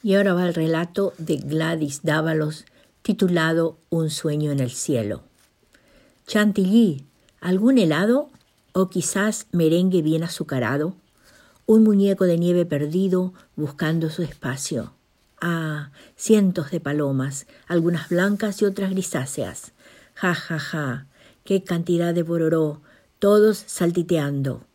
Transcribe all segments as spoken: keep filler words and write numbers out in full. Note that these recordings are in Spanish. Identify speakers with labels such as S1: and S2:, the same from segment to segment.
S1: Y ahora va el relato de Gladys Dávalos, titulado Un sueño en el cielo. Chantilly, ¿algún helado? ¿O quizás merengue bien azucarado? Un muñeco de nieve perdido buscando su espacio. Ah, cientos de palomas, algunas blancas y otras grisáceas. Ja, ja, ja, qué cantidad de bororó, todos saltiteando.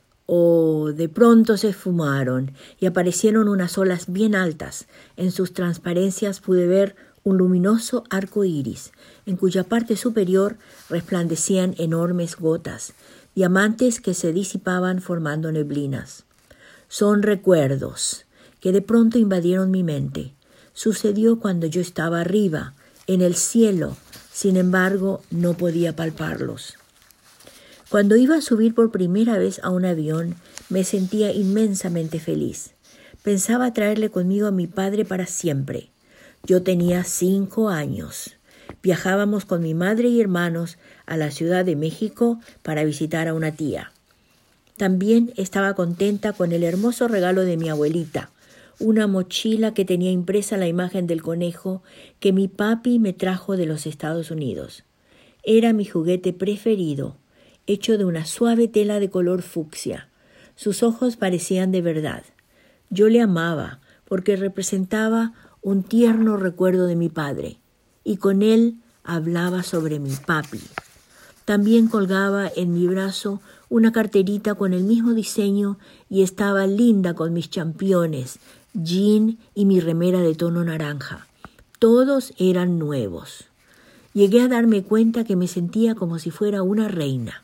S1: Oh, de pronto se esfumaron y aparecieron unas olas bien altas. En sus transparencias pude ver un luminoso arco iris, en cuya parte superior resplandecían enormes gotas, diamantes que se disipaban formando neblinas. Son recuerdos que de pronto invadieron mi mente. Sucedió cuando yo estaba arriba, en el cielo, sin embargo no podía palparlos. Cuando iba a subir por primera vez a un avión, me sentía inmensamente feliz. Pensaba traerle conmigo a mi padre para siempre. Yo tenía cinco años. Viajábamos con mi madre y hermanos a la Ciudad de México para visitar a una tía. También estaba contenta con el hermoso regalo de mi abuelita, una mochila que tenía impresa la imagen del conejo que mi papi me trajo de los Estados Unidos. Era mi juguete preferido, hecho de una suave tela de color fucsia. Sus ojos parecían de verdad. Yo le amaba porque representaba un tierno recuerdo de mi padre, y con él hablaba sobre mi papi. También colgaba en mi brazo una carterita con el mismo diseño y estaba linda con mis championes, jean y mi remera de tono naranja. Todos eran nuevos. Llegué a darme cuenta que me sentía como si fuera una reina.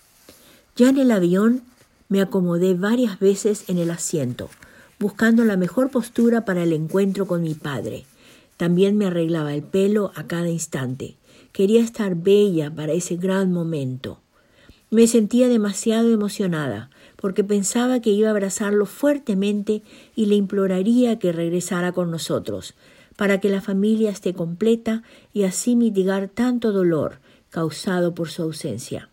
S1: Ya en el avión me acomodé varias veces en el asiento, buscando la mejor postura para el encuentro con mi padre. También me arreglaba el pelo a cada instante. Quería estar bella para ese gran momento. Me sentía demasiado emocionada porque pensaba que iba a abrazarlo fuertemente y le imploraría que regresara con nosotros, para que la familia esté completa y así mitigar tanto dolor causado por su ausencia.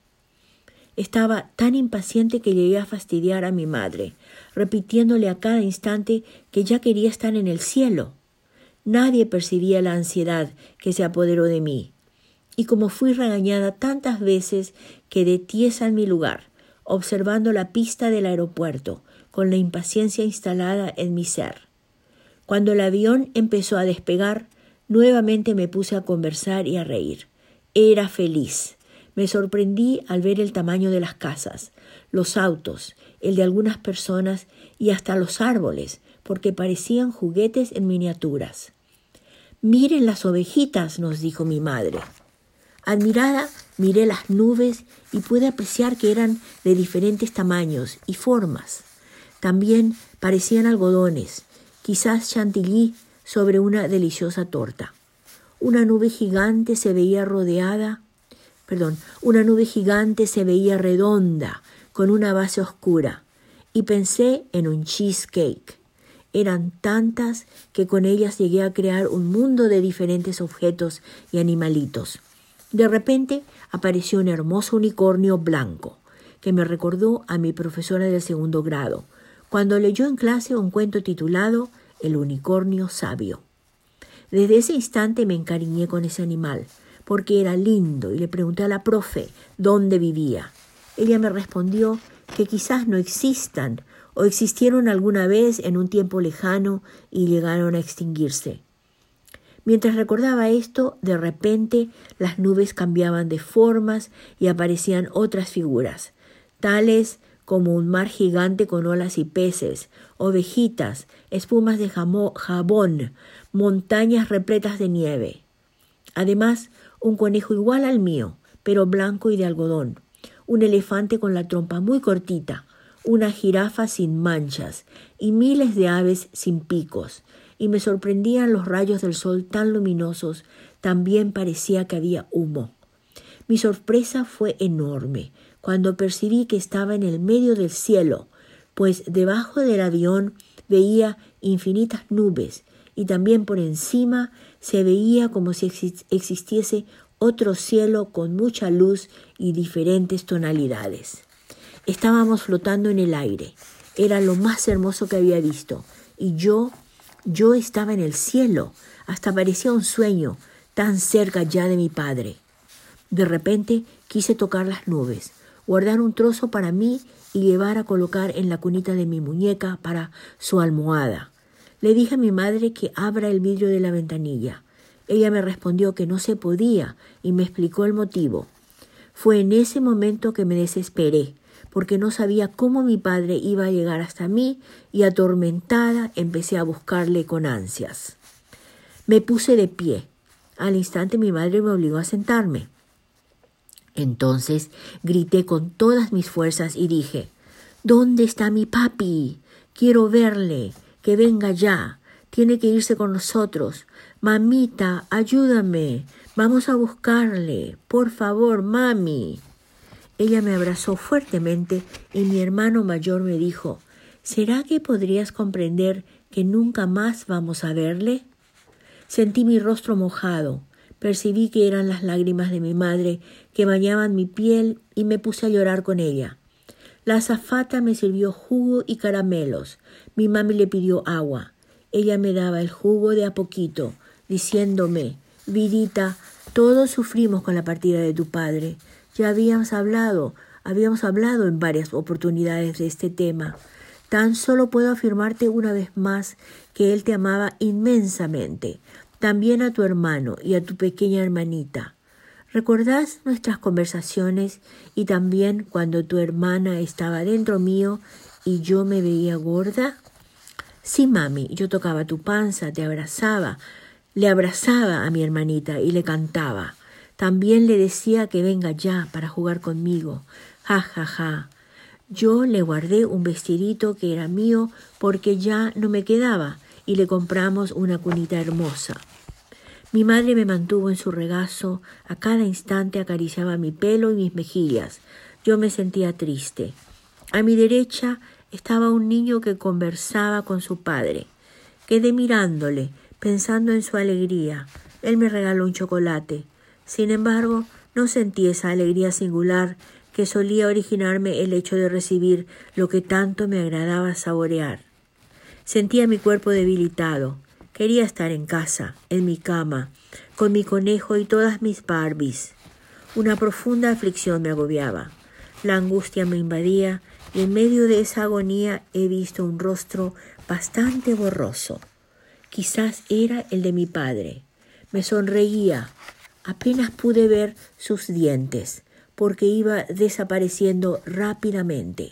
S1: Estaba tan impaciente que llegué a fastidiar a mi madre, repitiéndole a cada instante que ya quería estar en el cielo. Nadie percibía la ansiedad que se apoderó de mí, y como fui regañada tantas veces, quedé tiesa en mi lugar, observando la pista del aeropuerto, con la impaciencia instalada en mi ser. Cuando el avión empezó a despegar, nuevamente me puse a conversar y a reír. Era feliz. Me sorprendí al ver el tamaño de las casas, los autos, el de algunas personas y hasta los árboles, porque parecían juguetes en miniaturas. «Miren las ovejitas», nos dijo mi madre. Admirada, miré las nubes y pude apreciar que eran de diferentes tamaños y formas. También parecían algodones, quizás chantilly sobre una deliciosa torta. Una nube gigante se veía rodeada Perdón, una nube gigante se veía redonda, con una base oscura, y pensé en un cheesecake. Eran tantas que con ellas llegué a crear un mundo de diferentes objetos y animalitos. De repente apareció un hermoso unicornio blanco, que me recordó a mi profesora del segundo grado, cuando leyó en clase un cuento titulado El unicornio sabio. Desde ese instante me encariñé con ese animal, porque era lindo, y le pregunté a la profe dónde vivía. Ella me respondió que quizás no existan o existieron alguna vez en un tiempo lejano y llegaron a extinguirse. Mientras recordaba esto, de repente las nubes cambiaban de formas y aparecían otras figuras, tales como un mar gigante con olas y peces, ovejitas, espumas de jamo- jabón, montañas repletas de nieve. Además, un conejo igual al mío, pero blanco y de algodón, un elefante con la trompa muy cortita, una jirafa sin manchas y miles de aves sin picos, y me sorprendían los rayos del sol tan luminosos, también parecía que había humo. Mi sorpresa fue enorme cuando percibí que estaba en el medio del cielo, pues debajo del avión veía infinitas nubes y también por encima se veía como si existiese otro cielo con mucha luz y diferentes tonalidades. Estábamos flotando en el aire. Era lo más hermoso que había visto, y yo Yo estaba en el cielo, hasta parecía un sueño, tan cerca ya de mi padre. De repente quise tocar las nubes, guardar un trozo para mí y llevar a colocar en la cunita de mi muñeca para su almohada. Le dije a mi madre que abra el vidrio de la ventanilla. Ella me respondió que no se podía y me explicó el motivo. Fue en ese momento que me desesperé, porque no sabía cómo mi padre iba a llegar hasta mí y atormentada empecé a buscarle con ansias. Me puse de pie. Al instante mi madre me obligó a sentarme. Entonces grité con todas mis fuerzas y dije, ¿dónde está mi papi? Quiero verle, que venga ya. Tiene que irse con nosotros. Mamita, ayúdame. Vamos a buscarle. Por favor, mami. Ella me abrazó fuertemente y mi hermano mayor me dijo, ¿será que podrías comprender que nunca más vamos a verle? Sentí mi rostro mojado. Percibí que eran las lágrimas de mi madre que bañaban mi piel y me puse a llorar con ella. La azafata me sirvió jugo y caramelos. Mi mami le pidió agua. Ella me daba el jugo de a poquito, diciéndome, Vidita, todos sufrimos con la partida de tu padre. Ya habíamos hablado, habíamos hablado en varias oportunidades de este tema. Tan solo puedo afirmarte una vez más que él te amaba inmensamente. También a tu hermano y a tu pequeña hermanita. ¿Recordás nuestras conversaciones y también cuando tu hermana estaba dentro mío y yo me veía gorda? Sí, mami, yo tocaba tu panza, te abrazaba, le abrazaba a mi hermanita y le cantaba. También le decía que venga ya para jugar conmigo. Ja, ja, ja. Yo le guardé un vestidito que era mío porque ya no me quedaba y le compramos una cunita hermosa. Mi madre me mantuvo en su regazo, a cada instante acariciaba mi pelo y mis mejillas. Yo me sentía triste. A mi derecha estaba un niño que conversaba con su padre. Quedé mirándole, pensando en su alegría. Él me regaló un chocolate. Sin embargo, no sentí esa alegría singular que solía originarme el hecho de recibir lo que tanto me agradaba saborear. Sentía mi cuerpo debilitado. Quería estar en casa, en mi cama, con mi conejo y todas mis Barbies. Una profunda aflicción me agobiaba. La angustia me invadía y en medio de esa agonía he visto un rostro bastante borroso. Quizás era el de mi padre. Me sonreía. Apenas pude ver sus dientes, porque iba desapareciendo rápidamente.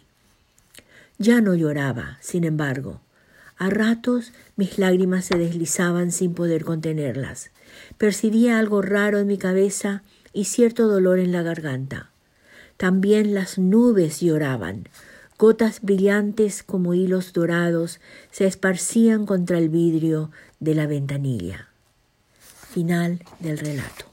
S1: Ya no lloraba, sin embargo. A ratos mis lágrimas se deslizaban sin poder contenerlas. Percibía algo raro en mi cabeza y cierto dolor en la garganta. También las nubes lloraban. Gotas brillantes como hilos dorados se esparcían contra el vidrio de la ventanilla. Final del relato.